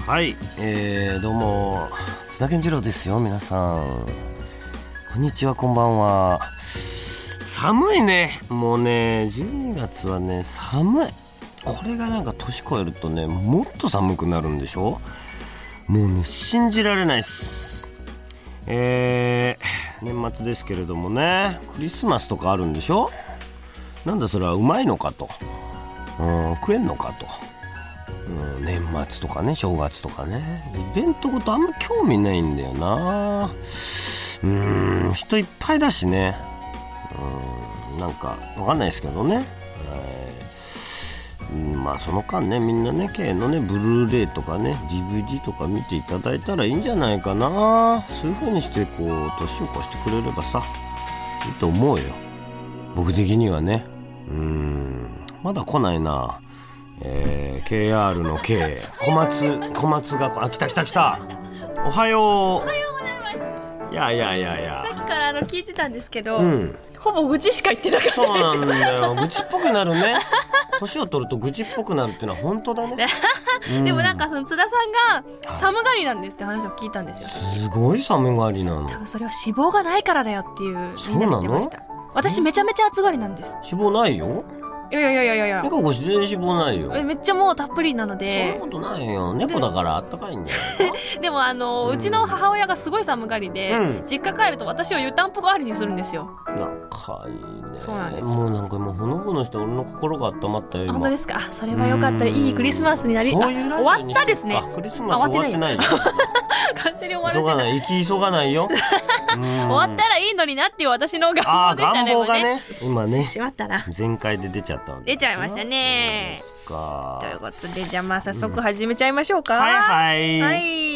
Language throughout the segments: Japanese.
はい、どうも津田健次郎ですよ。皆さんこんにちは、こんばんは。寒いね。もうね12月はね寒い。これがなんか年越えるとねもっと寒くなるんでしょ。もうね信じられないっす。年末ですけれどもね、クリスマスとかあるんでしょ。なんだそれはうまいのかと、食えんのかと、年末とかね正月とかねイベントごとあんま興味ないんだよな。人いっぱいだしね、なんかわかんないですけどね、まあその間ねみんなねKのねブルーレイとかね DVD とか見ていただいたらいいんじゃないかな。そういう風にしてこう年を越してくれればさいいと思うよ、僕的にはね。まだ来ないな。KR の K 小松が来た。おはよう。 おはようございます。 いやさっきから聞いてたんですけど、ほぼ愚痴しか言ってなかったですよ。 そうなんだよ、愚痴っぽくなるね。年を取ると愚痴っぽくなるっていうのは本当だね。 でもなんかその津田さんが寒がりなんですって話を聞いたんですよ。 すごい寒がりなの。 多分それは脂肪がないからだよっていうそうなの？ みんな言ってました。私めちゃめちゃ暑がりなんです。 脂肪ないよ。 いや猫越し全然脂肪ないよ。 めっちゃもうたっぷりなので。 そんなことないよ、猫だからあったかいんだよ。 でもうちの母親がすごい寒がりで、実家帰ると私を湯たんぽ代わりにするんですよ。 仲いいね。 そうなんです。 もうなんかもうほのぼのして俺の心が温まったよ今。 本当ですか。それはよかった。いいクリスマスになり。 そういうラジオに終わったですね。 クリスマス終わってないよ。 完全に終わらせた。 急がないよ。 終わったらいいのになっていう私の願望でしたね。 願望がね今ねしまったな。 全開で出ちゃったわけ。 出ちゃいましたね。ということでじゃあまあ早速始めちゃいましょうか。 はい、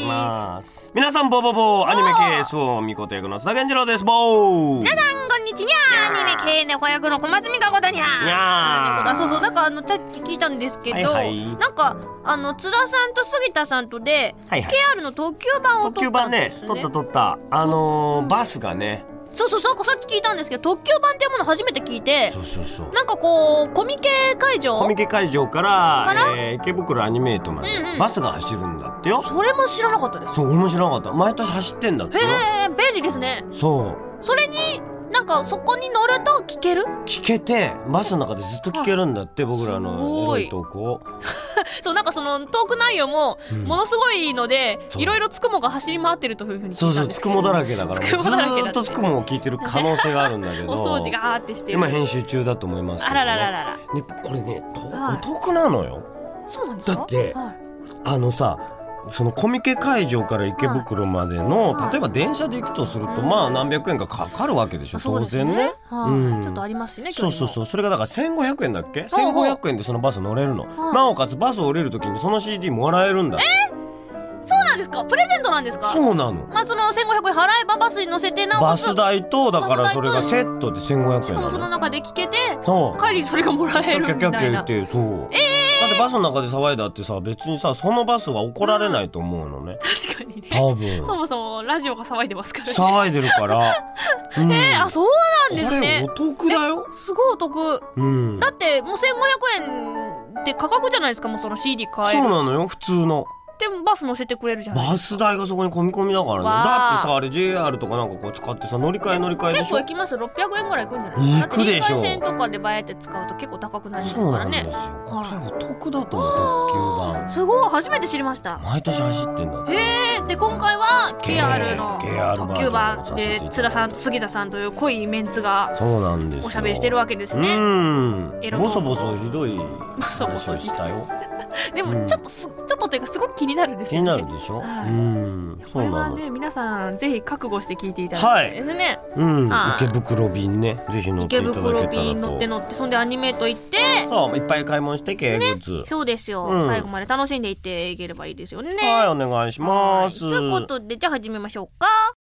皆さんボアニメ系そうみこと役の津田健次郎です。 皆さんこんにちは。アニメ系猫役の小松美香子だにゃ。そうなんかさっき聞いたんですけど、なんか津田さんと杉田さんとで KR の特急版を撮ったんですね。 撮ったバスがね。 そうさっき聞いたんですけど、特急版っていうもの初めて聞いて、 そうなんかこうコミケ会場から池袋アニメートまでバスが走るんだってよ。 それも知らなかったです。 そう、俺も知らなかった。毎年走ってんだってよ。 便利ですね。 それになんかそこに乗ると聞けてバスの中でずっと聞けるんだって、僕らのエロいトークを。 そうなんかそのトーク内容もものすごいので、いろいろつくもが走り回ってるというふうに聞いたんですけど。 つくもだらけだからずっとつくもを聞いてる可能性があるんだけど。 お掃除がーってしてる。 今編集中だと思いますけどね。これねお得なのよ。 そうなんですか。 だってそのコミケ会場から池袋までの、例えば電車で行くとするとまあ何百円かかかるわけでしょ、当然ね。 ちょっとありますしね。 そうそれがだから1500円だっけ。1500円でそのバス乗れるの。なおかつバス降りるときにその CD もらえるんだ。 そうなんですか。プレゼントなんですか。 そうなの。 まあその1500円払えばバスに乗せて、なおかつバス代とだからそれがセットで1500円なの。 しかもその中で聞けてそう帰りそれがもらえるみたいな。 キャッキャ言ってそう。だってバスの中で騒いだってさ、別にさそのバスは怒られないと思うのね。 確かにね。 多分そもそもラジオが騒いでますからね。 騒いでるから。 そうなんですね。 これお得だよ。 すごいお得。だってもう1500円って価格じゃないですか。もうその CD 買える。 そうなのよ、普通の。 でもバス乗せてくれるじゃないですか。 バス代がそこに込み込みだからね。だってさあれ JR とかなんかこう使ってさ乗り換えでしょ。 結構行きます。600円ぐらい行くんじゃないですか。 行くでしょ。 だって臨海線とかでバヤって使うと結構高くなりますからね。 そうなんですよ。これお得だと思う。特急版すごい、初めて知りました。 毎年走ってんだって。 で今回は KR の特急版で津田さんと杉田さんという濃いメンツがおしゃべりしてるわけですね。 ボソボソひどい話をしたよ。 でもちょっとというかすごく気になるんですよね。 気になるでしょ。 これはね皆さんぜひ覚悟して聞いていただきたいですね。 池袋便ね、ぜひ乗っていただけたらと。 池袋便乗ってそんでアニメート行って、 そういっぱい買い物して経営グッズ。 そうですよ。最後まで楽しんでいっていければいいですよね。 はい、お願いします。 ということでじゃあ始めましょうか。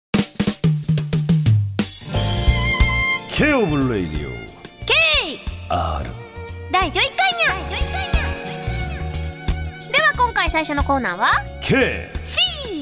Kオブレディオ KR 第11回にゃ。では今回最初のコーナーは K C。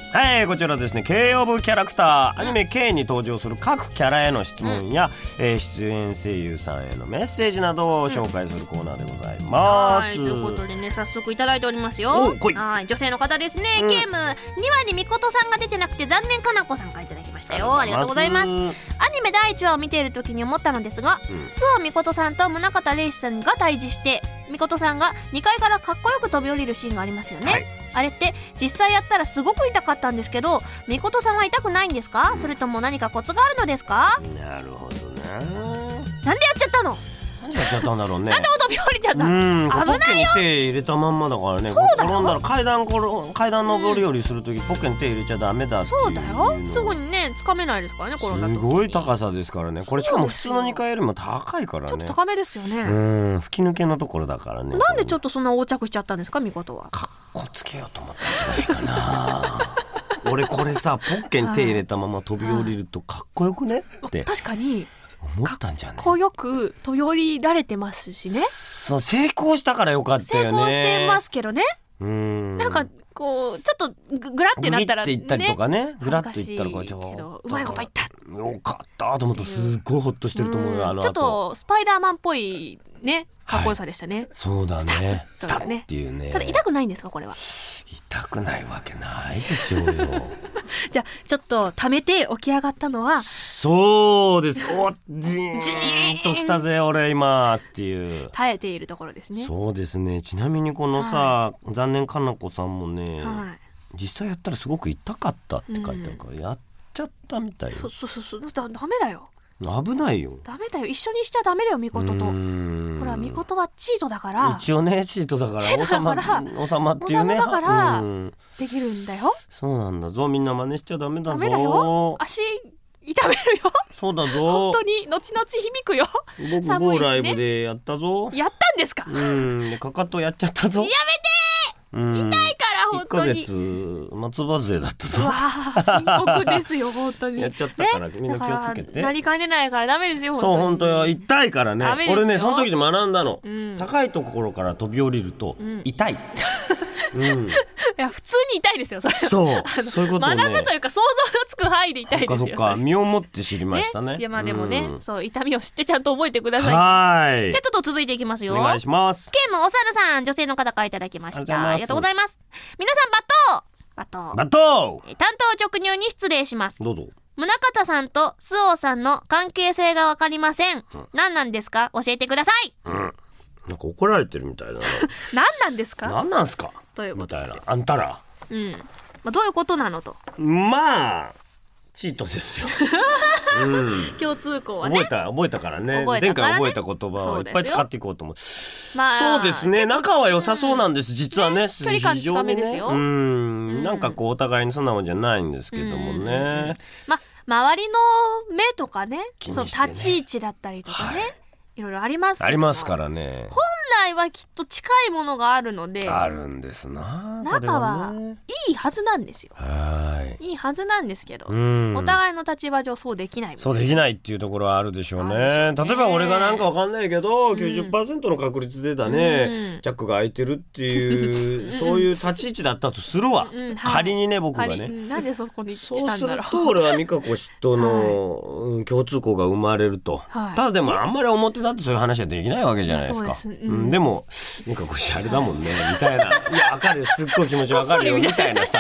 はい、こちらですね、Kオブキャラクターアニメ K に登場する各キャラへの質問や、出演声優さんへのメッセージなどを紹介するコーナーでございます。 はい、ということでね、早速いただいておりますよ。はい、女性の方ですね、ゲーム2話にみことさんが出てなくて残念かなこさんからいただきましたよ。ありがとうございます。アニメ第1話を見ている時に思ったのですが、周防みことさんと宗像玲子さんが対峙してみことさんが2階からかっこよく飛び降りるシーンがありますよね、はい、あれって実際やったらすごく痛かったんですけど、みことさんは痛くないんですか？それとも何かコツがあるのですか？ なるほどな。 なんでやっちゃったの？ なんでやっちゃったんだろうね。 なんで飛び降りちゃった？危ないよ。 ポッケに手入れたまんまだからね。 そうだよ。 転んだら階段登り降りするとき、ポッケに手入れちゃダメだっていう。 そうだよ。すぐにね掴めないですからね、転んだ時に。 すごい高さですからね。これしかも普通の2階よりも高いからね。 ちょっと高めですよね。 吹き抜けのところだからね。 なんでちょっとそんな横着しちゃったんですか、みことは。 かっこつけようと思ったんじゃないかな。俺これさ、ポッケに手入れたまま飛び降りるとかっこよくねって確かに思ったんじゃない。 かっこよく飛び降りられてますしね。 そう、成功したからよかったよね。 成功してますけどね。なんかこうちょっとグラってなったらね、 グリっていったりとかね、グラっていったらこうまいこと言った、 よかったと思うとすごいホッとしてると思うよ。 ちょっとスパイダーマンっぽいね、かっこよさでしたね、はい、 そうだね、スタッっていうね。 ただ痛くないんですかこれは？ 痛くないわけないでしょうよ。 じゃあちょっと溜めて起き上がったのは。 そうです。おジーンときたぜ俺今っていう耐えているところですね。 そうですね。ちなみにこのさ、残念かなこさんもね、実際やったらすごく痛かったって書いてあるから、やっちゃったみたいよ。 そうダメだよ。 危ないよ。 ダメだよ。一緒にしちゃダメだよ、みことと。ほら、みことはチートだから。 一応ね、チートだから王様っていうね。 だからできるんだよ。 そうなんだぞ。みんな真似しちゃダメだぞ。 ダメだよ。足痛めるよ。 そうだぞ。 本当に後々響くよ。 僕某ライブでやったぞ。 やったんですか？ でかかとやっちゃったぞ。 やめて。痛いから本当に。 1ヶ月松葉杖だったぞ。 わあ、深刻ですよ本当に。 やっちゃったからみんな気をつけて。 なりかねないからダメですよ。 そう本当よ、痛いからね。俺ねその時に学んだの。高いところから飛び降りると痛い。いや普通に痛いですよそれ。 そういうことをね。 学ぶというか想像のつく範囲で痛いですよ。 そっか身をもって知りましたね。 いやまあでもね、そう痛みを知ってちゃんと覚えてください。 はい。 じゃあちょっと続いていきますよ。 お願いします。 ゲームお猿さん、女性の方からいただきました。ありがとうございます。皆さんバトー担当直入に失礼します。 どうぞ。 宗像さんと周防さんの関係性がわかりません。何なんですか？教えてください。 なんか怒られてるみたいだな。 何なんですか？ 何なんすか？ ということですよ。 あんたら。 どういうことなのと。 まあチートですよ。 共通項はね。 覚えたからね。前回覚えた言葉をいっぱい使っていこうと思う。そうですね。仲は良さそうなんです。実はね。 距離感近めですよ。 なんかこうお互いに素直じゃないんですけどもね。 周りの目とかね、そう立ち位置だったりとかね、いろいろありますけど。 ありますからね。 本来はきっと近いものがあるので。 あるんですな。 仲はいいはずなんですよ。いいはずなんですけど、お互いの立場上そうできない。 そうできないっていうところはあるでしょうね。例えば俺がなんかわかんないけど、90% の確率でだね、チャックが開いてるっていうそういう立ち位置だったとするわ。仮にね僕がね。 なんでそこにしたんだろう。 そうすると俺は美香子氏との共通項が生まれると。ただでもあんまり表だってそういう話はできないわけじゃないですか。でも美香子氏あれだもんねみたいな。いやわかるよ、すっごい気持ちわかるよみたいなさ。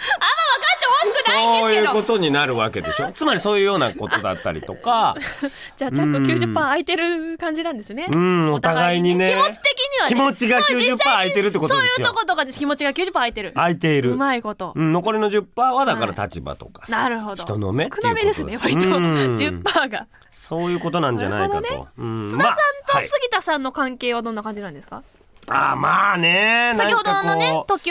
そういうことになるわけでしょ。つまりそういうようなことだったりとか。 じゃあチャック 90% 空いてる感じなんですね。 お互いにね。 気持ち的にはね。 気持ちが 90% 空いてるってことですよ。 そういうとことかで気持ちが 90% 空いてる。 空いている。 うまいこと。 残りの 10% はだから立場とか。 なるほど。 人の目っていうこと。 少なめですね割と 10% が。 そういうことなんじゃないかと。 津田さんと杉田さんの関係はどんな感じなんですか？ まあね、 先ほどのね特急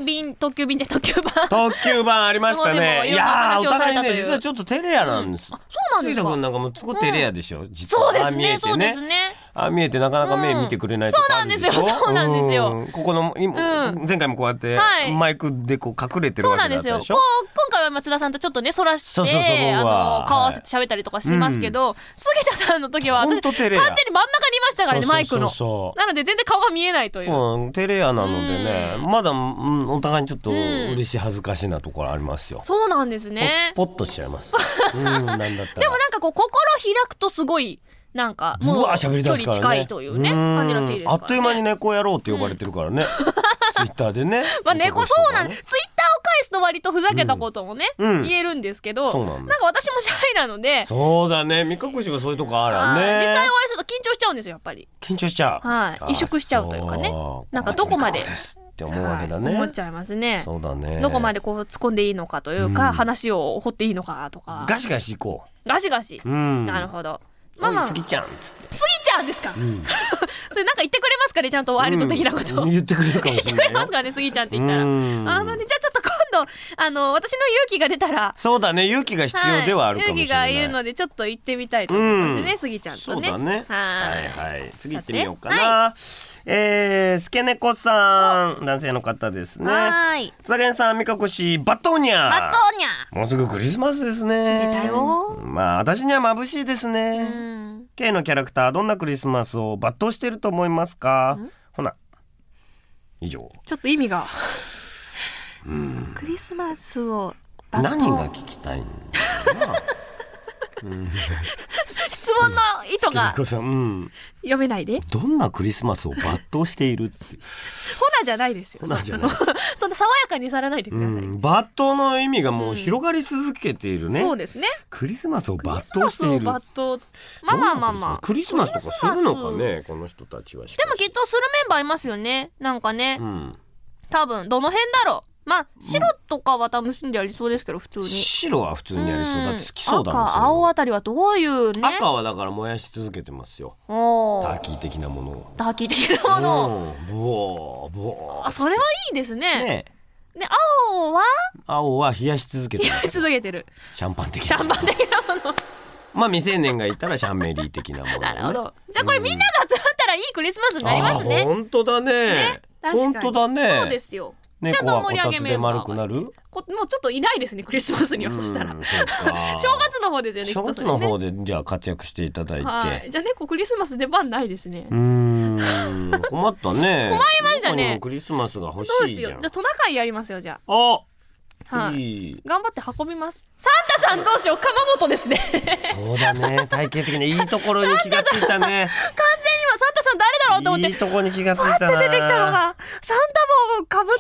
版ありましたね。いやお互いね実はちょっと照れ屋なんです。 そうなんですか。 杉田君なんかもすごい照れ屋でしょ実は。 そうですね、そうですね。 見えてなかなか目見てくれないとかあるでしょ。 そうなんですよ。 ここの前回もこうやってマイクでこう隠れてるわけだったでしょ。 今回は津田さんとちょっとねそらして顔合わせて喋ったりとかしますけど、杉田さんの時は私完全に真ん中にいましたからね、マイクの。なので全然顔が見えないという、 テレアなのでね、まだ、お互いにちょっと嬉しい恥ずかしいなところありますよ。 そうなんですね。 ポッとしちゃいますなんだったら。でもなんかこう心開くとすごいなんかもう距離近いというね感じらしいですからね。 あっという間に猫野郎って呼ばれてるからね、ツイッターでね。 猫そうなん、ツイッターを返すと割とふざけたこともね、言えるんですけど、なんか私もシャイなので。 そうだね、目隠しがそういうとこあるね。 実際お会いすると緊張しちゃうんですよ、やっぱり。 緊張しちゃう。 萎縮しちゃうというかね、なんかどこまでって思うわけだね。 思っちゃいますね。 そうだね。 どこまでこう突っ込んでいいのかというか、話を掘っていいのかとか。 ガシガシいこう。 ガシガシ。なるほど。 スギちゃんっつって。 スギちゃんですか。それなんか言ってくれますかね、ちゃんとワイルド的なことを。 言ってくれるかもしれない。 言ってくれますかね、スギちゃんって言ったら。じゃあちょっと今度私の勇気が出たら。そうだね、勇気が必要ではあるかもしれない。勇気がいるのでちょっと行ってみたいと思いますね、スギちゃんとね。 そうだね。はい。次行ってみようかな。スケネコさん、男性の方ですね。津田健さん、みかこしバットーニャ。もうすぐクリスマスですね。 出たよ。 まあ私には眩しいですね。K のキャラクター、どんなクリスマスを抜刀していると思いますか。ほな以上。 ちょっと意味がクリスマスを何が聞きたいんだろうな。 質問の意図が読めないで。 どんなクリスマスを抜刀しているってほなじゃないですよ。そんな爽やかにさらないでください。 抜刀の意味がもう広がり続けているね。 そうですね。 クリスマスを抜刀している。 まあクリスマスとかするのかね、この人たちは。 でもきっとするメンバーいますよね、なんかね。多分どの辺だろう。まあ白とかは楽しんでやりそうですけど、普通に白は普通にやりそうだって。好きそうだもん。 赤青あたりはどういうね。 赤はだから燃やし続けてますよ。ターキー的なものを。 ターキー的なものを。 ボー。 それはいいですね。で青は冷やし続けてます。 冷やし続けてる。 シャンパン的なもの。まあ未成年がいたらシャンメリー的なもの。 なるほど。じゃあこれみんなが集まったらいいクリスマスになりますね。 本当だね。本当だね。 そうですよ。 猫はこたつで丸くなる。 もうちょっといないですね、クリスマスには。そしたら正月の方ですよね。 正月の方でじゃあ活躍していただいて。 じゃあ猫クリスマス出番ないですね。 困ったね。 困りましたね。 クリスマスが欲しいじゃん。 じゃあトナカイやりますよ、じゃあ。 頑張って運びます。サンタさんどうしよう、鎌本ですね。 そうだね、体型的にいいところに気がついたね。完全に今サンタさん誰だろうと思って、 いいところに気がついたな。 パッて出てきたのがサンタ帽をかぶって、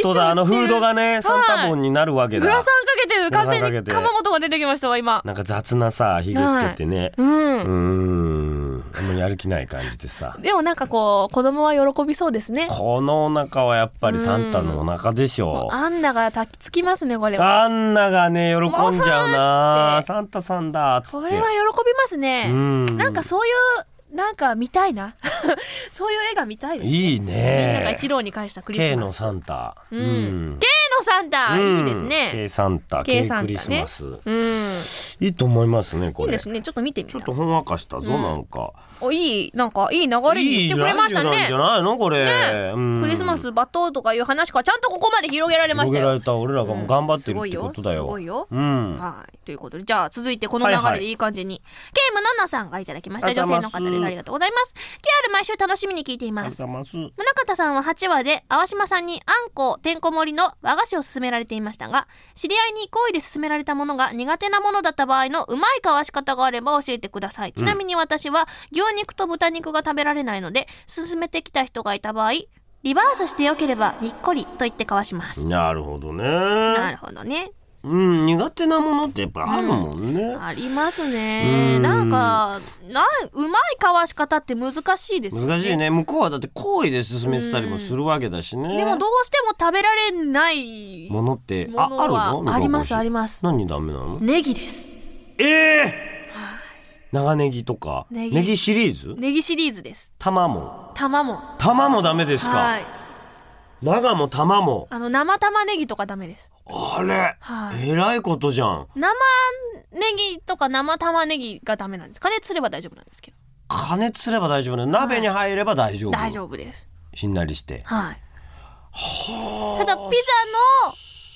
本当だ、フードがねサンタ帽になるわけだ。 グラサンかけてる。完全に鎌本が出てきましたわ今。 なんか雑なさひげつけてね。あんまりやる気ない感じでさ。 でもなんかこう子供は喜びそうですね。 このお腹はやっぱりサンタのお腹でしょう。 アンナが抱きつきますね、これは。 アンナがね喜んじゃうな。サンタさんだっつって。 これは喜びますね。なんかそういうなんか見たいな。そういう絵が見たいです。 いいね。 みんなが一郎に返したクリスマス。 K のサンタ。 K のサンタいいですね。 K サンタ、K クリスマス。いいと思いますね、これ。 いいですね。ちょっと見てみた。 ちょっとほんわかしたぞ、なんか。 なんかいい流れにしてくれましたね。 いいラジオなんじゃないのこれ。 クリスマス抜刀とかいう話からちゃんとここまで広げられましたよ。 広げられた。俺らがもう頑張ってるってことだよ。 すごいよ。はい。ということで、じゃあ続いてこの流れでいい感じに、ケイムナナさんがいただきました。女性の方です。ありがとうございます。KR 毎週楽しみに聞いています。宗像さんは8話で淡島さんにあんこてんこ盛りの和菓子を勧められていましたが、知り合いに好意で勧められたものが苦手なものだった場合のうまいかわし方があれば教えてください。ちなみに私は牛肉と豚肉が食べられないので、勧めてきた人がいた場合、リバースしてよければにっこりと言ってかわします。 なるほどね。 なるほどね。 苦手なものってやっぱあるもんね。 ありますね。なんかうまいかわし方って難しいですよね。 難しいね。向こうはだって好意で勧めてたりもするわけだしね。 でもどうしても食べられないものってあるの？ ありますあります。 何ダメなの？ ネギです。 長ネギとかネギシリーズ？ ネギシリーズです。 玉もダメですか？ はい。 長も玉も生玉ねぎとかダメです。 あれ、えらいことじゃん。 生ネギとか生玉ねぎがダメなんです。加熱すれば大丈夫なんですけど。 加熱すれば大丈夫ね。鍋に入れば大丈夫。 大丈夫です。 しんなりして。 はい。ただピザの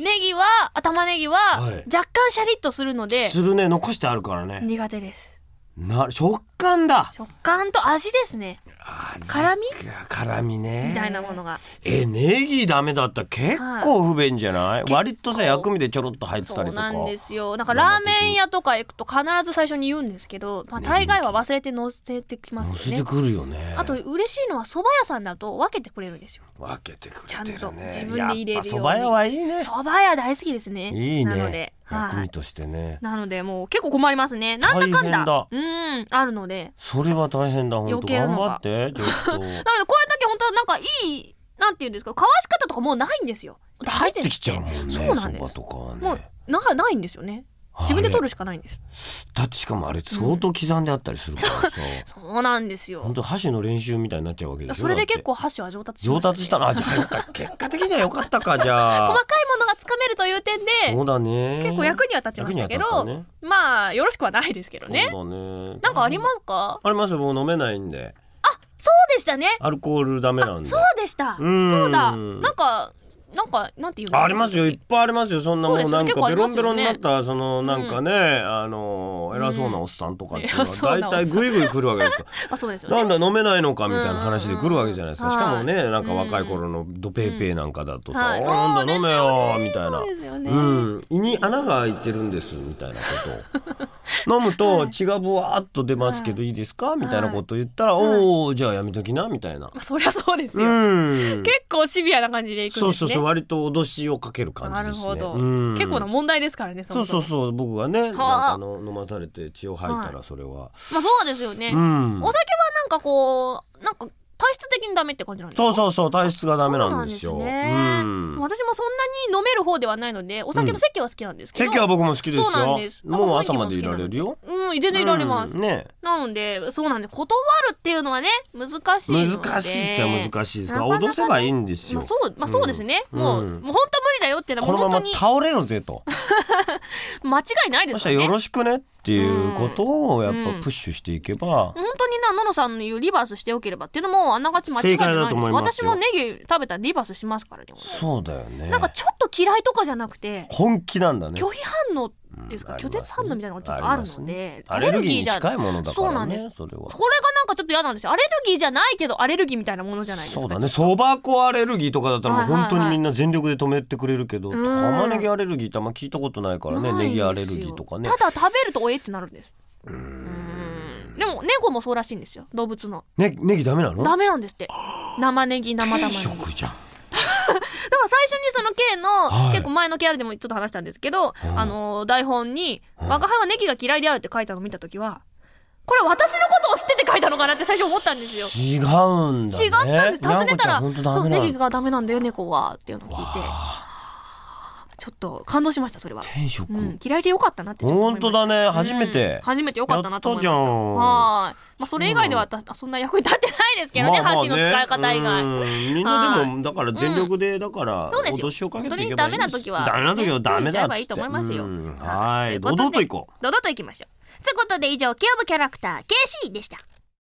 ネギは玉ねぎは若干シャリッとするので、 するね、残してあるからね。 苦手です。 食感だ。 食感と味ですね。辛みねみたいなものが。 ネギダメだったら結構不便じゃない？割とさ、薬味でちょろっと入ってたりとか。 そうなんですよ。なんかラーメン屋とか行くと必ず最初に言うんですけど、大概は忘れて乗せてきますよね。 乗せてくるよね。 あと嬉しいのは蕎麦屋さんだと分けてくれるんですよ。 分けてくれてるね。 ちゃんと自分で入れるように。 蕎麦屋はいいね。 蕎麦屋大好きですね。 いいね。 なので薬味としてね。 なのでもう結構困りますね。なんだかんだあるので。 それは大変だ。本当頑張ってちょっと。なのでこれだけ本当はなんかいい、なんていうんですか、かわし方とかもうないんですよ。 入ってきちゃうもんね。 そうなんです。 そばとかはね。 もうないんですよね。自分で取るしかないんです。 だってしかもあれ相当刻んであったりするからさ。 そうなんですよ。 本当箸の練習みたいになっちゃうわけでしょ。 それで結構箸は上達しましたね。 上達したの。じゃあ結果的には良かったか。じゃあ細かいものがつかめるという点で、 そうだね、 結構役には立ちましたけど、ね、まあよろしくはないですけどね。 そうだね。 なんかありますか？ ありますよ。もう飲めないんで。 そうでしたね。 アルコールダメなんで。 そうでした。そうだ。なんていうの？ ありますよ。いっぱいありますよ。そんなもうなんかベロンベロンになったそのなんかね、偉そうなおっさんとかっていうのは大体グイグイ来るわけですよ。 あ、そうですよね。 なんだ飲めないのかみたいな話で来るわけじゃないですか。しかもね、なんか若い頃のドペーペーなんかだとさ、なんだ飲めよみたいな。胃に穴が開いてるんですみたいなことを飲むと血がブワーっと出ますけどいいですかみたいなことを言ったら、おおじゃあやめときなみたいな。 そりゃそうですよ。結構シビアな感じでいくんですね。 そう割と脅しをかける感じですね。 なるほど。結構な問題ですからね。 そう僕がね、なんか飲まされて血を吐いたらそれは。 まあそうですよね。お酒はなんかこうなんか体質的にダメって感じなんですか？そう体質がダメなんですよ。 私もそんなに飲める方ではないので、お酒の席は好きなんですけど。 席は僕も好きですよ。 そうなんです。 もう朝までいられるよ。 全然いられます。ね。なのでそうなんで断るっていうのはね難しいので。 難しいっちゃ難しいですから脅せばいいんですよ。 そうですね。もう本当無理だよっていうのはこのまま倒れろぜと。 間違いないですよね。 そしたらよろしくねっていうことをやっぱプッシュしていけば、 本当にののさんの言うリバースしておければっていうのもあながち間違いじゃないんです。私もネギ食べたらリバースしますからね。 そうだよね。 なんかちょっと嫌いとかじゃなくて本気なんだね。 拒否反応ですか、拒絶反応みたいなのがちょっとあるので、 アレルギーに近いものだからね。そうなんです。 それがなんかちょっと嫌なんですよ。アレルギーじゃないけどアレルギーみたいなものじゃないですか。 そうだね。そば粉アレルギーとかだったらもう本当にみんな全力で止めてくれるけど、玉ねぎアレルギーってあんま聞いたことないからね。ネギアレルギーとかね。 ただ食べるとおえってなるんです。でも猫もそうらしいんですよ。動物のネギダメなの？ダメなんですって。生ネギ生玉ねぎ。 定食じゃん。 だから最初にその K の、結構前の KR でもちょっと話したんですけど、台本に我が輩はネギが嫌いであるって書いたのを見たときは、これ私のことを知ってて書いたのかなって最初思ったんですよ。 違うんだね。 違ったんです。尋ねたらそうネギがダメなんだよ猫はっていうのを聞いて、ちょっと感動しました。それは定食、 嫌いでよかったなってちょっと思いました。 本当だね。初めてよかったなと思いました。はい。まあそれ以外ではそんな役に立ってないですけどね。箸の使い方以外。 みんなでもだから全力でだから脅しをかけていけばいい。 ダメな時はダメだって。 いいと思いますよ。 はい。堂々といこう。 堂々といきましょう。ということで以上 K オブキャラクター KC でした。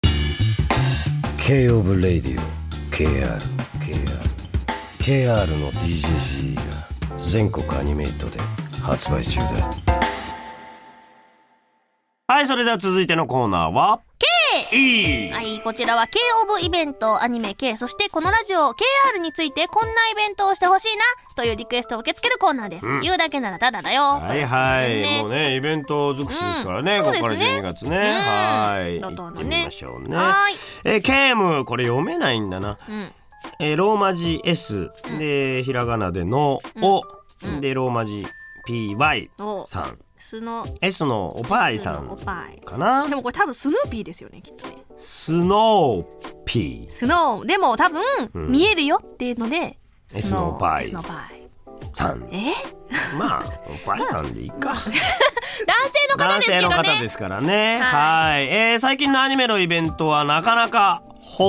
K オブレディオ KR の DJG が全国アニメイトで発売中だ。はい、それでは続いてのコーナーは K。 はい、こちらは K オブイベントアニメ K、 そしてこのラジオ KR についてこんなイベントをしてほしいなというリクエストを受け付けるコーナーです。言うだけならただだよ。 はいはい、もうねイベント尽くしですからね、ここから12月ね。はい、行ってみましょうね。ケーム、これ読めないんだな。ローマ字 S でひらがなでのおでローマ字 PY さん、S のおぱいさんかな。 でもこれ多分スヌーピーですよね、きっとね。 スノーピー。 スノーでも多分見えるよっていうので S のおぱいさん。まあおぱいさんでいいか。男性の方ですけどね。 男性の方ですからね。はい。最近のアニメのイベントはなかなか北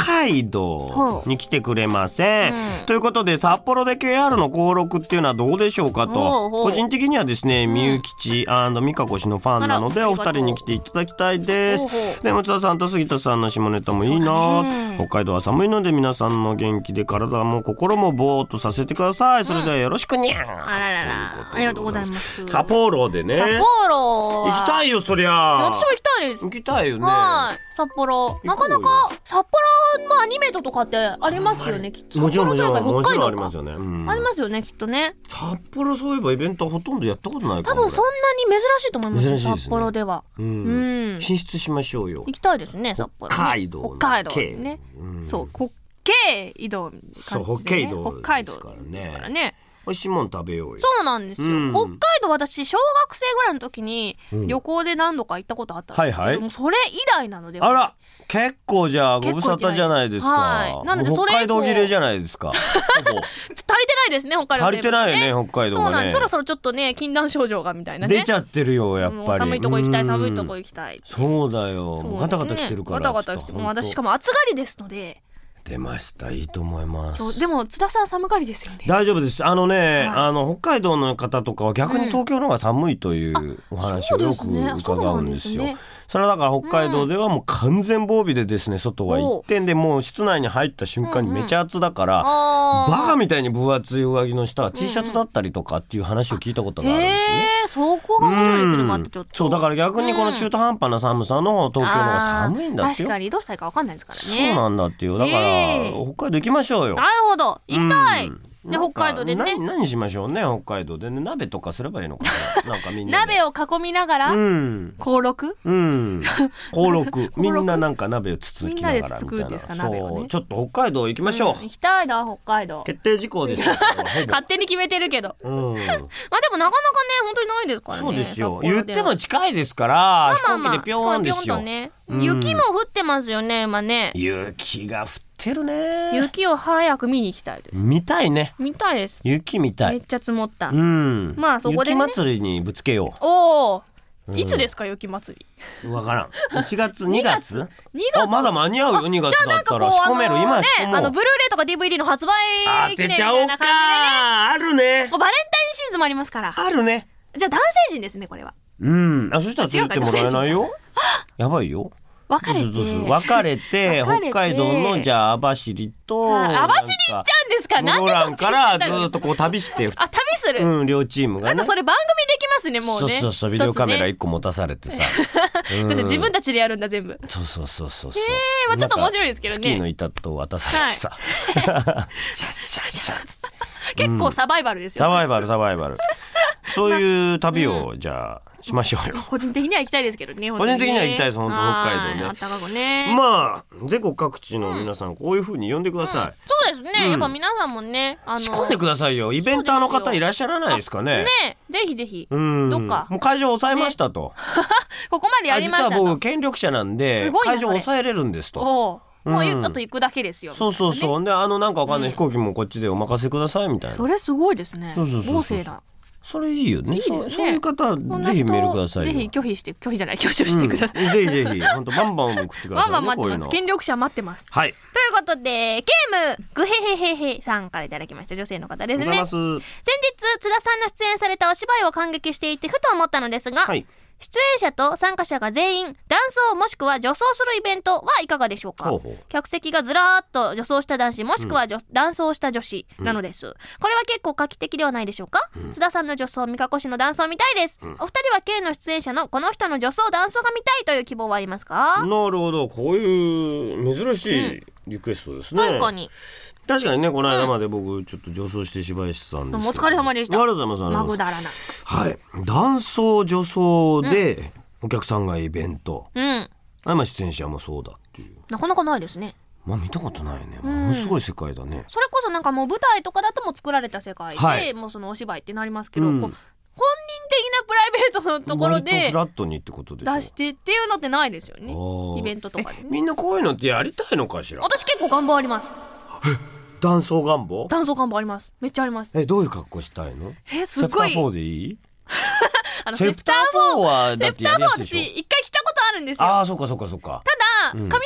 海道に来てくれません、ということで札幌で KR の登録っていうのはどうでしょうかと。個人的にはですね、みゆきち美香子氏のファンなのでお二人に来ていただきたいです。で、松田さんと杉田さんの下ネタもいいな。北海道は寒いので皆さんの元気で体も心もぼーっとさせてください。それではよろしくにゃん。 あららら、ありがとうございます。 札幌でね、 札幌行きたいよ、そりゃ。 私も行きたいです。 行きたいよね。 はい、札幌なかなか札幌もアニメートとかってありますよね、きっと。 もちろんもちろん北海道ありますよね、 ありますよね、きっとね。 札幌そういえばイベントほとんどやったことないか多分そんなに珍しいと思います。 珍しいですね、 札幌では。 進出しましょうよ。 行きたいですね、札幌。 北海道ね。そう、北海道ですからね。 美味しいもん食べようよ。 そうなんですよ、北海道私小学生ぐらいの時に旅行で何度か行ったことあったんですけど、もうそれ以来なので。 あら、結構じゃあご無沙汰じゃないですか。 なので北海道切れじゃないですか。 足りてないですね、北海道。 足りてないよね、北海道がね。 そうなんです。そろそろちょっとね、禁断症状がみたいなね出ちゃってるよ、やっぱり。 寒いとこ行きたい、寒いとこ行きたい。 そうだよ、ガタガタ来てるから。 ガタガタ来て、もう私しかも暑がりですので。 出ました、いいと思います。 でも津田さん寒がりですよね。 大丈夫です。北海道の方とかは逆に東京の方が寒いというお話をよく伺うんですよ。それはだから北海道ではもう完全防備でですね、外は一点でもう室内に入った瞬間にめちゃ暑だから、バカみたいに分厚い上着の下は T シャツだったりとかっていう話を聞いたことがあるんですね。 そこが面白いですね、またちょっと。 そうだから逆にこの中途半端な寒さの東京の方が寒いんだってよ。 確かにどうしたらいいか分かんないですからね。 そうなんだってよ。だから北海道行きましょうよ。 なるほど、行きたい。で北海道でね、 何しましょうね、北海道でね。鍋とかすればいいのかな。なんかみんな鍋を囲みながら登録みんななんか鍋をつつきながらみたいな。そうちょっと北海道行きましょう。 行きたいな、北海道。 決定事項ですよ。 勝手に決めてるけど。まあでもなかなかね、本当にないですからね。 そうですよ、言っても近いですから飛行機でピョーンですよ。 雪も降ってますよね、今ね。 雪が降ってるね。 雪を早く見に行きたいです。 見たいね。 見たいです。 雪見たい。 めっちゃ積もった。まあそこでね、 雪祭りにぶつけよう。 おお、いつですか雪祭り。 わからん。1月2月まだ間に合うよ。2月だったら仕込める。今仕込もう。 ブルーレイとか DVD の発売当てちゃおうか。あるね。 バレンタインシーズンもありますから。 あるね。 じゃあ男性陣ですね、これは。 そしたら連れてもらえないよ。やばいよ。 別れて北海道のじゃあ網走と網走行っちゃうんですか。なんでそっちからずっとこう旅して旅する。 両チームがね。 なんかそれ番組できますね、もうね。 そうビデオカメラ1個持たされてさ。 自分たちでやるんだ全部。 そう。 ちょっと面白いですけどね。 スキーの板と渡されてさ。シャッシャッ。 結構サバイバルですよ。 サバイバル。そういう旅をじゃあしましょうよ。 個人的には行きたいですけどね。 個人的には行きたいです。本当北海道ね。 あったかくね。 まあ全国各地の皆さんこういう風に呼んでください。 そうですね。やっぱ皆さんもね、 仕込んでくださいよ。イベンターの方いらっしゃらないですかね。 ぜひ。どっか。 もう会場抑えましたと。 ここまでやりましたと。 実は僕権力者なんで会場抑えれるんですと。 もうあと行くだけですよ。 そうでなんかわかんない飛行機もこっちでお任せくださいみたいな。 それすごいですね。豪勢だ。 それいいよね。そういう方ぜひメールくださいよ。 ぜひ拒否じゃない、挙手してください。 ぜひ本当バンバン送ってくださいね。 バンバン待ってます。権力者待ってます。 はい。 ということでゲームグヘヘヘヘさんからいただきました。女性の方ですね。先日津田さんの出演されたお芝居を感激していてふと思ったのですが、出演者と参加者が全員男装もしくは女装するイベントはいかがでしょうか。客席がずらーっと女装した男子もしくは男装した女子なのです。これは結構画期的ではないでしょうか。津田さんの女装、美香子氏の男装見たいです。お二人は K の出演者のこの人の女装男装が見たいという希望はありますか。 なるほど、こういう珍しいリクエストですね。確かにね、この間まで僕ちょっと女装して芝居してたんですけど、 お疲れ様でした。 ありがとうございます。 マグダラナ。 はい、男装女装でお客さんがイベント、出演者もそうだっていう、 なかなかないですね。 見たことないね。ものすごい世界だね。 それこそなんかもう舞台とかだともう作られた世界で、もうそのお芝居ってなりますけど、本人的なプライベートのところでフラットにってことでしょ。 出してっていうのってないですよね、イベントとかでね。 みんなこういうのってやりたいのかしら。 私結構願望あります。 男装願望あります。めっちゃあります。 どういう格好したいの。 すごい。 セプター4でいい。 セプター4 はだってやりやすいでしょ。 セプター4は私一回着たことあるんですよ。 そうか。 ただ、髪の長い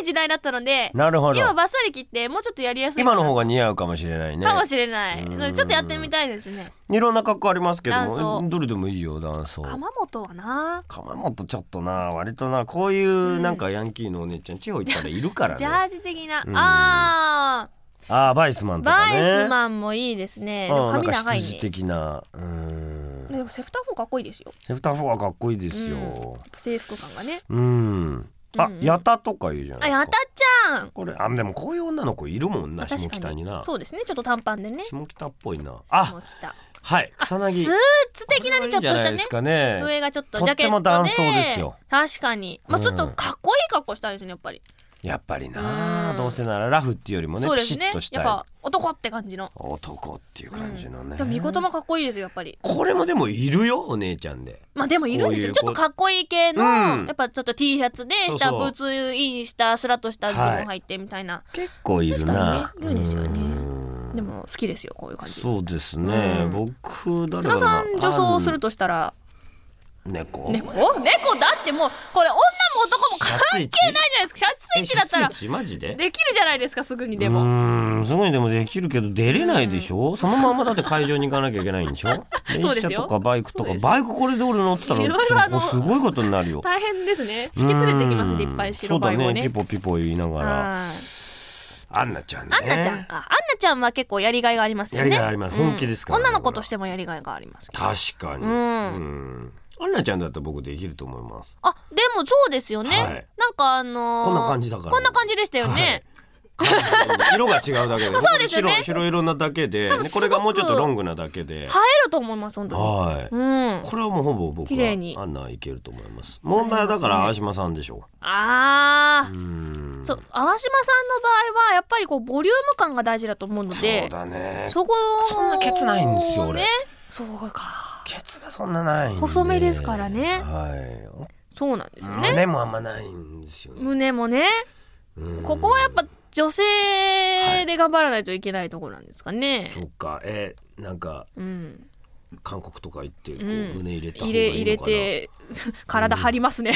時代だったので、 なるほど。 今バッサリ切ってもうちょっとやりやすい今の方が似合うかもしれないね。 かもしれない。ちょっとやってみたいですね。 いろんな格好ありますけども、どれでもいいよ。ダンソー鎌本はな、 鎌本ちょっとな、割とな、こういうなんかヤンキーのお姉ちゃん地方行ったらいるからね。 ジャージ的な、 バイスマンとかね。 バイスマンもいいですね。でも髪長いね。 なんか羊的な。 でもセフター4かっこいいですよ。 セフター4はかっこいいですよ。 制服感がね。 ヤタとかいいじゃない。 ヤタちゃん。 これでもこういう女の子いるもんな、下北にな。 そうですね、ちょっと短パンでね。 下北っぽいな。 下北。 はい、草薙。 スーツ的なね、ちょっとしたね。上がちょっとジャケットで。とっても男装ですよ。 確かに。ちょっとかっこいい格好したいですね、 やっぱりな。どうせならラフっていうよりもね、ピシッとしたい。 やっぱ男って感じの。 男っていう感じのね。 でも見事もかっこいいですよ、やっぱり。 これもでもいるよ、お姉ちゃんで。 でもいるんですよ。ちょっとかっこいい系の、やっぱちょっと T シャツで下ブーツインしたスラッとしたズボン入ってみたいな。 結構いるな。 いるんですよね。でも好きですよ、こういう感じ。 そうですね。僕誰だろうな。津田さん女装するとしたら。 猫だってもうこれ女も男も関係ないじゃないですか。シャツスイッチだったらマジでできるじゃないですか、すぐに。でもすぐにでもできるけど出れないでしょ。そのままだって会場に行かなきゃいけないんでしょ。電車とかバイクとか。バイクこれで俺乗ってたらすごいことになるよ。 大変ですね。引き連れてきますね、いっぱい白バイをね。 そうだね、ピポピポ言いながら。アンナちゃんね。 アンナちゃんか。アンナちゃんは結構やりがいがありますよね。 やりがいあります。本気ですから。 女の子としてもやりがいがあります。 確かに。アンナちゃんだったら僕できると思います。 でもそうですよね。なんかこんな感じだから。 こんな感じでしたよね。 色が違うだけで。 そうですよね。 白色なだけで、これがもうちょっとロングなだけで。映えると思います、本当に。 これはもうほぼ僕はアンナいけると思います。問題はだから淡島さんでしょう。 そう、淡島さんの場合はやっぱりこうボリューム感が大事だと思うので。 そうだね。 そんなケツないんですよ、俺。 そうか。 ケツがそんなないんで。 細めですからね。そうなんですよね。 胸もあんまないんですよね。 胸もね。ここはやっぱ女性で頑張らないといけないところなんですかね。 そうか。なんか韓国とか行って胸入れた方がいいのかな。 入れて体張りますね。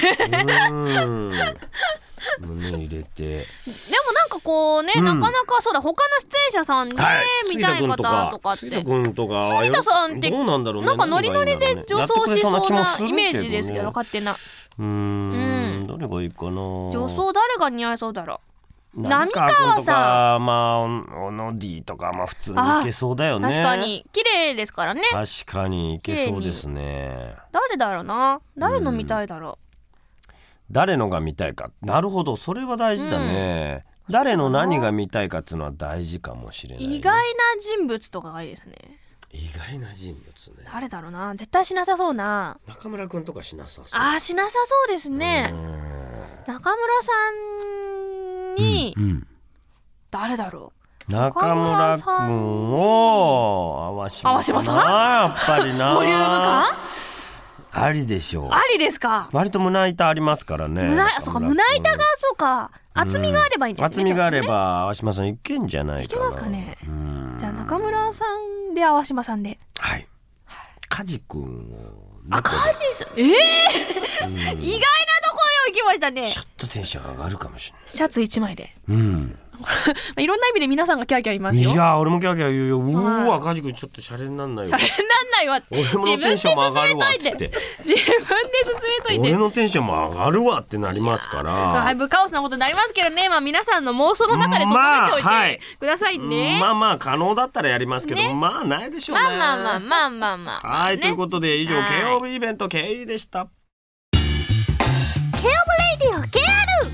胸入れて。でもなんかこうね、なかなか他の出演者さんで見たい方とかって、杉田さんってなんかノリノリで女装しそうなイメージですけど、勝手な。 どれがいいかな。 女装誰が似合いそうだろう。 浪川さん、オノディとか普通にいけそうだよね。 確かに綺麗ですからね。 確かにいけそうですね。 誰だろうな。誰の見たいだろう。 誰のが見たいか。なるほど、それは大事だね。誰の何が見たいかっていうのは大事かもしれないね。 意外な人物とかがいいですね。 意外な人物ね。 誰だろうな。絶対しなさそうな。 中村くんとかしなさそう。 しなさそうですね。中村さんに誰だろう。 中村くんを淡島さん。やっぱりな。 ボリューム感ありでしょう。 ありですか。 割と胸板ありますからね。 そうか、胸板がそうか、厚みがあればいいんですね。 厚みがあれば淡島さんいけんじゃないかな。 いけますかね。じゃあ中村さんで淡島さんで。 はい。梶くんを。 梶さん。意外なところ行きましたね。 ちょっとテンション上がるかもしれない。 シャツ1枚で。いろんな意味で皆さんがキャーキャー言いますよ。 いや俺もキャーキャー言うよ。うわ梶君ちょっとシャレになんないわ。 シャレになんないわ。 俺もテンションも上がるわっつって。 自分で進めといて。 俺のテンションも上がるわってなりますから。 だいぶカオスなことになりますけどね。皆さんの妄想の中で留めておいてくださいね。 可能だったらやりますけど、ないでしょうね。はい、ということで以上 K-OB イベント KE でした。 K-OB レイディオ KR。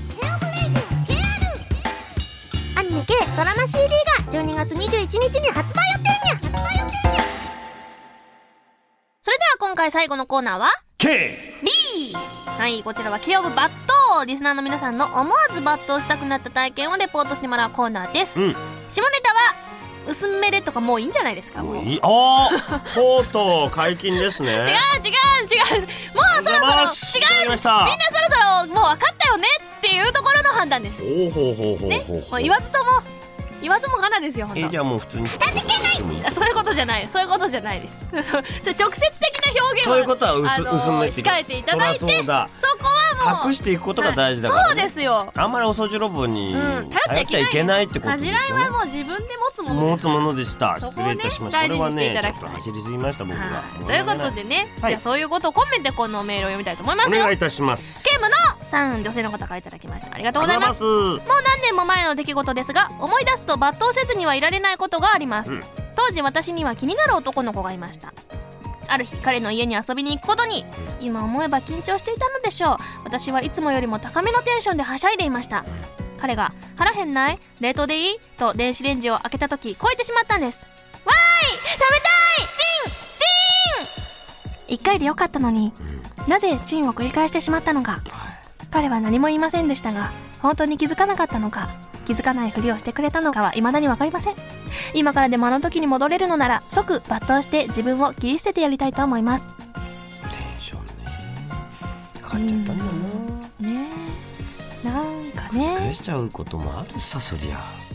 アニメ系ドラマ CD が12月21日に発売予定にゃ。それでは今回最後のコーナーは KB。 はい、こちらは K-OB バット。リスナーの皆さんの思わずバットをしたくなった体験をレポートしてもらうコーナーです。下ネタは薄めでとかもういいんじゃないですか。もうとうとう解禁ですね。違う。もうそろそろ違う。みんなそろそろもう分かったよねっていうところの判断です。言わずもがなですよ。 じゃあもう普通にそういうことじゃないです。直接的な表現はそういうことは薄めて控えていただいて、そこは隠していくことが大事だからね。 そうですよ。 あんまりお掃除ロボに頼っちゃいけないってことですよね。 恥じらいはもう自分で持つものです。 持つものでした。失礼いたしました。 大事にしていただきたい。 これはねちょっと走りすぎました僕が。 ということでね、じゃあそういうことを込めてこのメールを読みたいと思いますよ。 お願いいたします。 ケムのさん、女性の方からいただきました。ありがとうございます。 もう何年も前の出来事ですが、思い出すと抜刀せずにはいられないことがあります。当時私には気になる男の子がいました。ある日彼の家に遊びに行くことに。今思えば緊張していたのでしょう。私はいつもよりも高めのテンションではしゃいでいました。彼が腹減んない？冷凍でいい？と電子レンジを開けた時超えてしまったんです。わーい、食べたい！チン！1回でよかったのに、なぜチンを繰り返してしまったのか。彼は何も言いませんでしたが、本当に気づかなかったのか、気づかないふりをしてくれたのかは未だに分かりません。今からでもあの時に戻れるのなら即抜刀して自分を切り捨ててやりたいと思います。 テンションね上がっちゃったんだよな。 ねえ、なんかねびっくりしちゃうこともあるさ、そりゃ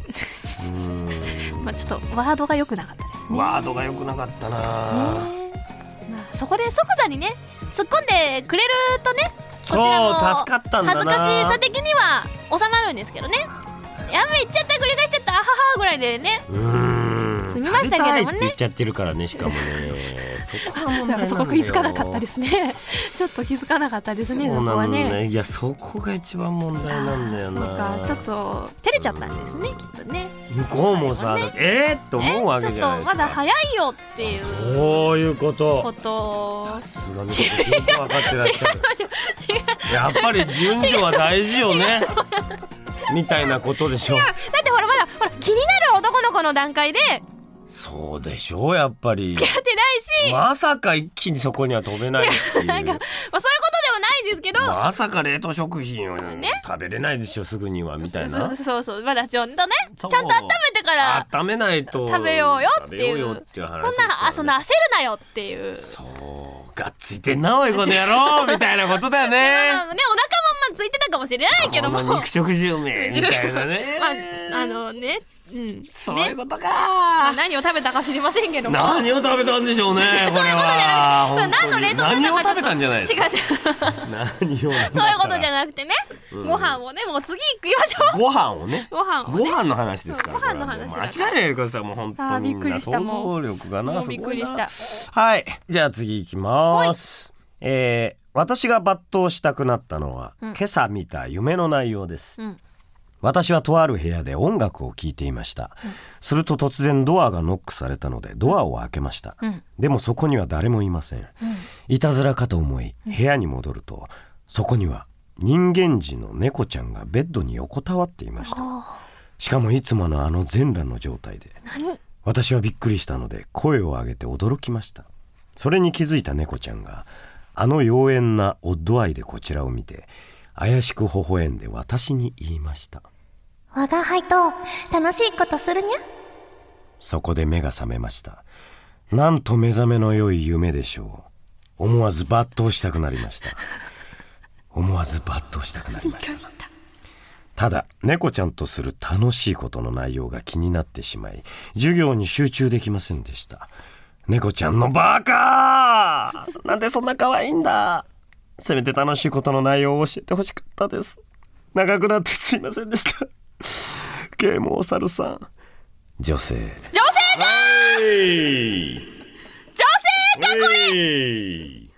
まあちょっとワードが良くなかったですね。 ワードが良くなかったな、 そこで即座にね突っ込んでくれるとね、こちらも助かったんだな。 恥ずかしさ的には収まるんですけどね。やべえ、言っちゃった、繰り返しちゃった、あははぐらいでね済みましたけどもね。食べたいって言っちゃってるからね、しかもねそこは問題なんだよ。 そこ気づかなかったですねちょっと気づかなかったですね、そこはね。 いや、そこが一番問題なんだよな。 そうか、ちょっと照れちゃったんですね、きっとね。 向こうもさ、ね、と思うわけじゃないですか。 ちょっとまだ早いよっていう、 そういうことさすがによく分かってらっしゃるやっぱり順序は大事よねみたいなことでしょ。 だってほら、まだ気になる男の子の段階で。 そうでしょう、やっぱり付き合ってないし、 まさか一気にそこには飛べないっていうなんか、そういうことではないんですけど、 まさか冷凍食品を、食べれないでしょすぐにはみたいな。 そうまだちゃんとね、ちゃんと温めてから温めないと食べようよっていう、 話ですからね。 そんな焦るなよっていう。 そうがっついてんなおいこの野郎みたいなことだよねお腹もついてたかもしれないけども、 肉食獣めみたいなねそういうことか。 何を食べたか知りませんけども、 何を食べたんでしょうねこれは。 何の冷凍何を食べたんじゃないですか。 違う何をそういうことじゃなくてね、ご飯をね、もう次行きましょう。 ご飯をね、 ご飯の話ですから。 ご飯の話間違いないでください。もう本当にみんな想像力がな、 びっくりした。 はい、じゃあ次行きます。私が抜刀したくなったのは、今朝見た夢の内容です。私はとある部屋で音楽を聴いていました。すると突然ドアがノックされたのでドアを開けました。でもそこには誰もいません。いたずらかと思い部屋に戻ると、そこには人間児の猫ちゃんがベッドに横たわっていました。しかもいつものあの全裸の状態で。私はびっくりしたので声を上げて驚きました。それに気づいた猫ちゃんがあの妖艶なオッドアイでこちらを見て怪しく微笑んで私に言いました。 我が輩と楽しいことするにゃ。 そこで目が覚めました。なんと目覚めの良い夢でしょう。思わず抜刀したくなりました。ただ猫ちゃんとする楽しいことの内容が気になってしまい授業に集中できませんでした。猫ちゃんのバカなんでそんな可愛いんだ。せめて楽しいことの内容を教えてほしかったです。長くなってすいませんでした。ゲームお猿さん。女性か、 女性かこれ。おい、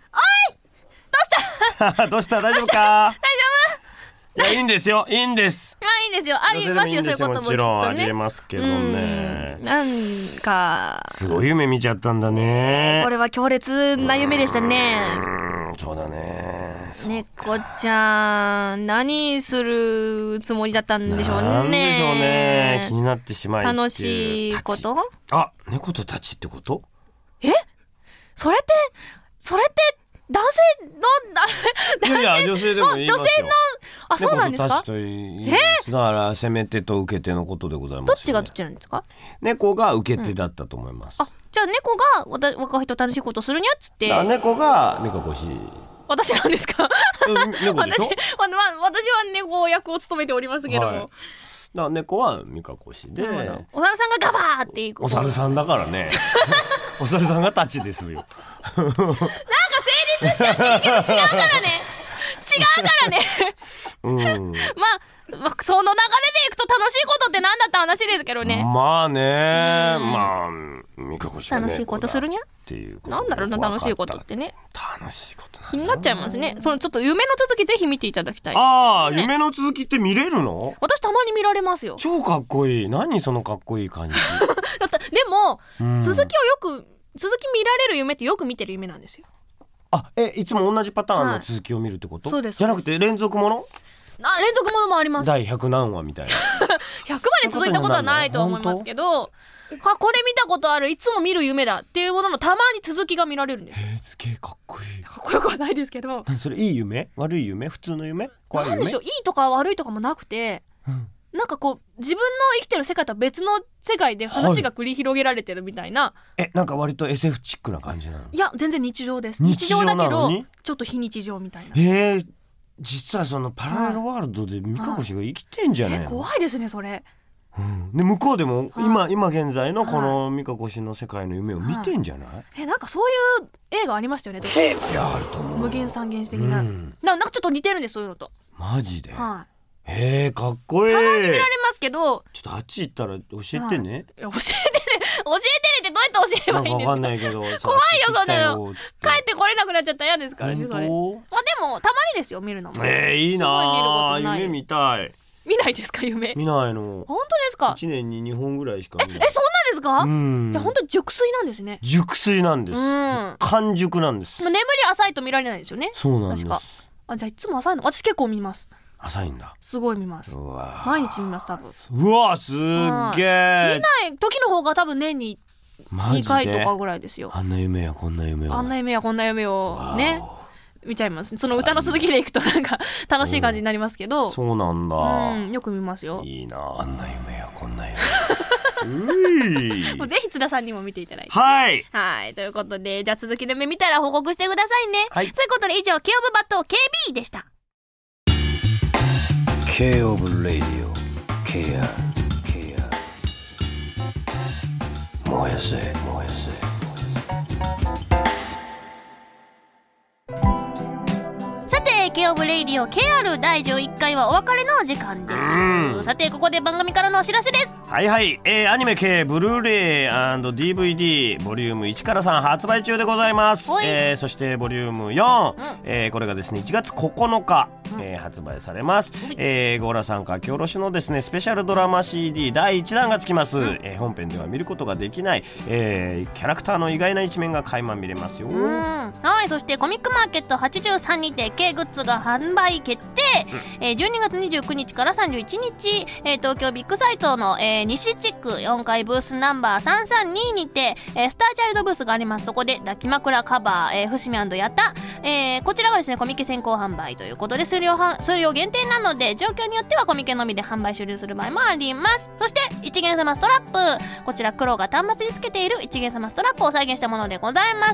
どうした大丈夫か。 大丈夫。いや、いいんですよ、いいんです。 いいんですよ、ありますよ、そういうこともきっとね。もちろんありえますけどね。 なんかすごい夢見ちゃったんだね。 これは強烈な夢でしたね。 そうだね。 猫ちゃん何するつもりだったんでしょうね。 なんでしょうね。気になってしまい楽しいこと。 あ、猫と立ちってこと？ それって男性のいや女性でも言いますよ。 女性の、あ、そうなんですか。 猫と立ちと言います。だから攻め手と受け手のことでございますよね。 どっちがどっちなんですか。 猫が受け手だったと思います。 じゃあ猫が若い人楽しいことするにゃっつって。 猫が猫越し。 私なんですか。 猫でしょ。 私は猫役を務めておりますけども。 だから猫はミカコシで、 お猿さんがガバーっていく。 お猿さんだからね。お猿さんが立ちですよ。 なんか成立しちゃってるけど違うからね。違からねまあその流れでいくと楽しいことってなんだって話ですけどね。 まあね、まあ美香子ちゃんね、 楽しいことするにゃっていう。なんだろうな、楽しいことってね。 楽しいこと気になっちゃいますね。そのちょっと夢の続きぜひ見ていただきたい、 ね。夢の続きって見れるの？ 私たまに見られますよ。 超かっこいい。何そのかっこいい感じだってでも、続き見られる夢ってよく見てる夢なんですよ。 いつも同じパターンの続きを見るってこと？ そうです。 じゃなくて連続もの？ 連続ものもあります。 第100何話みたいな 100まで続いたことはないと思いますけど、これ見たことある、いつも見る夢だっていうもののたまに続きが見られるんです。 すげえかっこいい。 かっこよくはないですけど。 それいい夢？悪い夢？普通の夢？怖い夢？ なんでしょう、いいとか悪いとかもなくて、なんかこう自分の生きてる世界とは別の世界で話が繰り広げられてるみたいな、 なんか割と SF チックな感じなの？ いや全然日常です。日常だけどちょっと非日常みたいな。 実はそのパラレルワールドで美香子氏が生きてんじゃないの？ 怖いですねそれ。 で向こうでも今現在のこの美香子氏の世界の夢を見てんじゃない？ なんかそういう映画ありましたよね。 いやあると思う。 無限三原始的な、なんかちょっと似てるんですそういうのと。 マジで？かっこいい。 たまに見られますけど、 ちょっとあっち行ったら教えてね。 教えてねってどうやって教えればいいんですか？ わかんないけど怖いよそんなの。帰ってこれなくなっちゃったら嫌ですからねそれ。でもたまにですよ見るのも。 いいな。夢見たい。 見ないですか夢？見ないの。 本当ですか ？1年に2本ぐらいしか見ない。 そんなんですか？じゃあ本当に熟睡なんですね。 熟睡なんです。完熟なんです。 眠り浅いと見られないですよね。 そうなんです。 確か。じゃあいつも浅いの？私結構見ます。 浅いんだ。 すごい見ます。毎日見ます多分。 うわすっげえ。見ない時の方が多分年に2回とかぐらいですよ。 あんな夢やこんな夢をね見ちゃいます。その歌の続きでいくとなんか楽しい感じになりますけど。 そうなんだ。 よく見ますよ。 いいな。あんな夢やこんな夢。 もうぜひ津田さんにも見ていただいて。 はいということで、じゃあ続きで見たら報告してくださいね。そういうことで以上 Kオブバット KB でした。 Kオブレディオ KR 燃やせさて Kオブレディオ KR 第11回はお別れの時間です。さてここで番組からのお知らせです。 アニメ系ブルーレイ&DVD ボリューム1から3発売中でございます。そしてボリューム4、これがですね1月9日、発売されます。ゴーラさん書き下ろしのですねスペシャルドラマ CD 第1弾がつきます。本編では見ることができない、キャラクターの意外な一面が垣間見れますよ。 そしてコミックマーケット83にて K グッズが販売決定。12月29日から31日、東京ビッグサイトの、西地区4階ブースナンバー332にて、スターチャイルドブースがあります。そこで抱き枕カバー、伏見&やた、こちらがですねコミケ先行販売ということで数量限定なので状況によってはコミケのみで販売終了する場合もあります。そして一元様ストラップ、こちら黒が端末につけている一元様ストラップを再現したものでございます。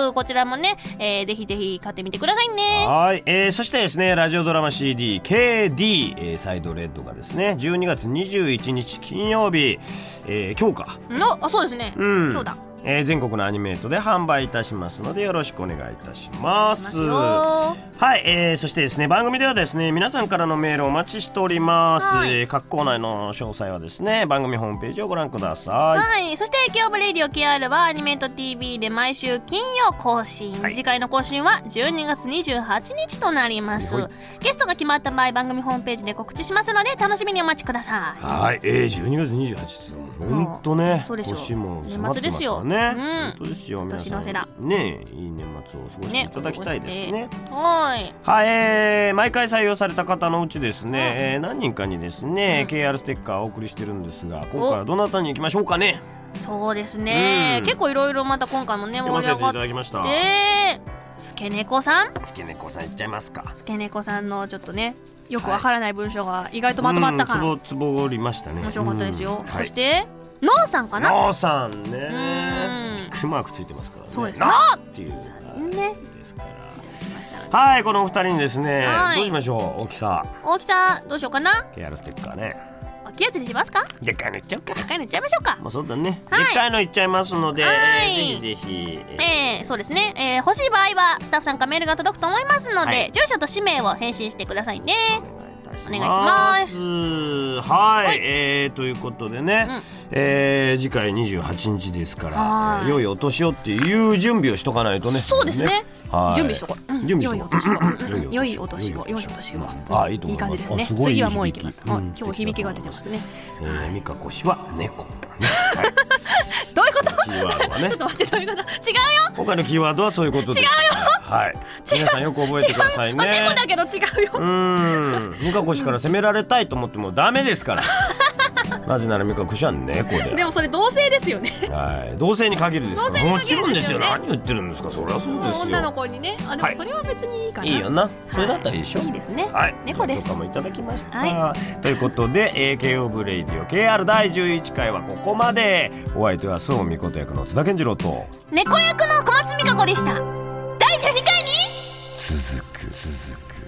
こちらもね、ぜひぜひ買ってみてくださいね。 そしてですねラジオドラマ CD KD、サイドレッドがですね12月21日金曜日、今日かそうですね、今日だ。 全国のアニメートで販売いたしますのでよろしくお願いいたします。そしてですね番組ではですね皆さんからのメールをお待ちしております。各コーナーの詳細はですね番組ホームページをご覧ください。 そしてKオブレディオ KR はアニメート TV で毎週金曜更新、次回の更新は12月28日となります。ゲストが決まった場合番組ホームページで告知しますので楽しみにお待ちください。 12月28日本当ね年も迫ってますからね。本当ですよ。皆さんねいい年末を過ごしていただきたいですね。毎回採用された方のうちですね、何人かにですね、KR ステッカーをお送りしてるんですが今回はどなたに行きましょうかね。 そうですね、結構いろいろまた今回もね盛り上がってスケネコさんいっちゃいますか。 スケネコさんのちょっとねよくわからない文章が意外とまとまったからつぼりましたね。 面白かったですよ。そしてノーさんかな。 ノーさんねビッグマークついてますからね。 そうです。 ノーっていうねですから。このお二人にですねどうしましょう。大きさどうしようかな。KR ステッカーね。 きいやつにしますか？ でっかいのいっちゃうか。 でっかいのいっちゃいましょうか。 まあそうだね、 はい、 でっかいのいっちゃいますので、ぜひぜひ、 そうですね、欲しい場合はスタッフさんからメールが届くと思いますので、はい、住所と氏名を返信してくださいね。お願いします。 はい、はい、ということでね、次回28日ですから、良いお年をっていう準備をしとかないとね。 そうですね、準備しとこう。 準備しとこう。良いお年を。良いお年を。 いいと思います。いい感じですね。次はもういきます。今日響きが出てますね。 みかこ氏は猫。 どういうこと？ キーワードはね。 ちょっと待って、どういうこと？違うよ。 今回のキーワードはそういうことです。 違うよ。 はい。皆さんよく覚えてくださいね。 猫だけど違うよ。 みかこ氏から責められたいと思ってもダメですから。なぜならみかこ氏は猫で。 でもそれ同性ですよね。 はい。同性に限るですから。もちろんですよ。何言ってるんですか。それはそうですよ。 女の子にね。でもそれは別にいいかな。 いいよな。それだったらいいでしょ。 いいですね。 はい。 猫です。 とかもいただきました。ということで、KOオブレイディオ KR 第11回はここまで。お相手はそうみこと役の津田健次郎と猫役の小松美香子でした。第12回に続く。